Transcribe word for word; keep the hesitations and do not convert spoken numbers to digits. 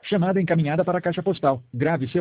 Chamada encaminhada para a caixa postal. Grave seu